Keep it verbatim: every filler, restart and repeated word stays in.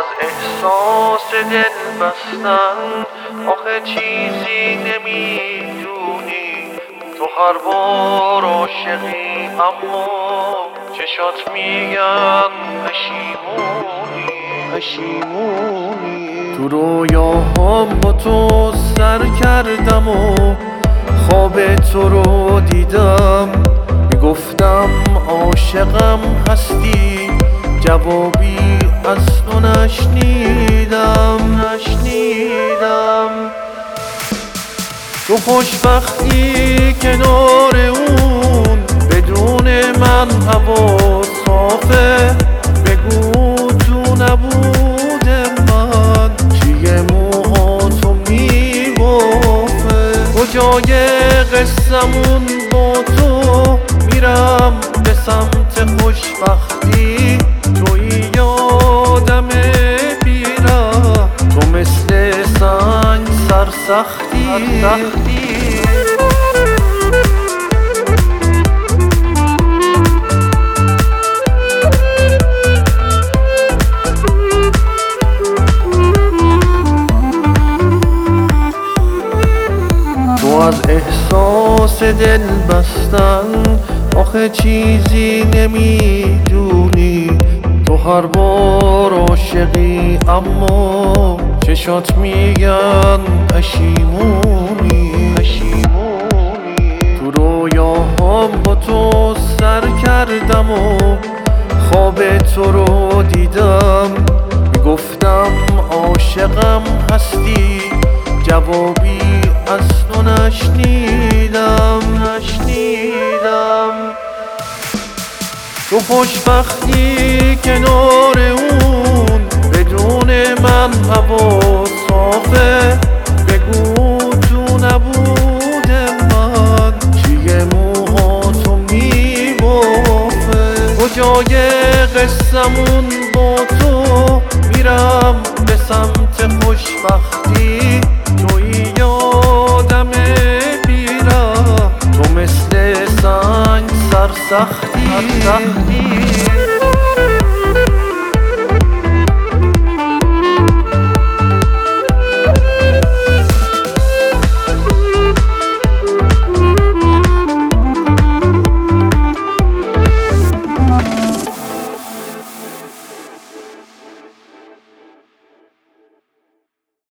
از احساس دل بستن آخه چیزی نمیدونی. تو هر بار عاشقی اما چشات میگن پشیمونی پشیمونی. تو رویاهام با تو سر کردم و خواب تو رو دیدم، میگفتم عاشقم هستی، جوابی از تو نشنیدم نشنیدم. تو خوشبختی کنار اون بدون من هوا صافه، بگو تو نبود من چیه موهاتو میبافه. کجای قصمون با تو میرم به سمت خوشبختی، توی یادم بیره تو مثل سنگ سرسختی سختی. تو از احساس دل بستن آخه چیزی نمیدونی. تو هر بار عاشقی اما چشات میگن پشیمونی پشیمونی. تو رویاهام با تو سر کردم و خواب تو رو دیدم، میگفتم عاشقم هستی، جوابی از تو نشنیدم نشنیدم. تو خوشبختی کنار اون بدون من هوا صافه، بگو تو نبود من چیه موهاتو میبافه. کجای قصمون با تو میرم به سمت خوشبختی، توی یادم بیره تو مثل سنگ سرسختی.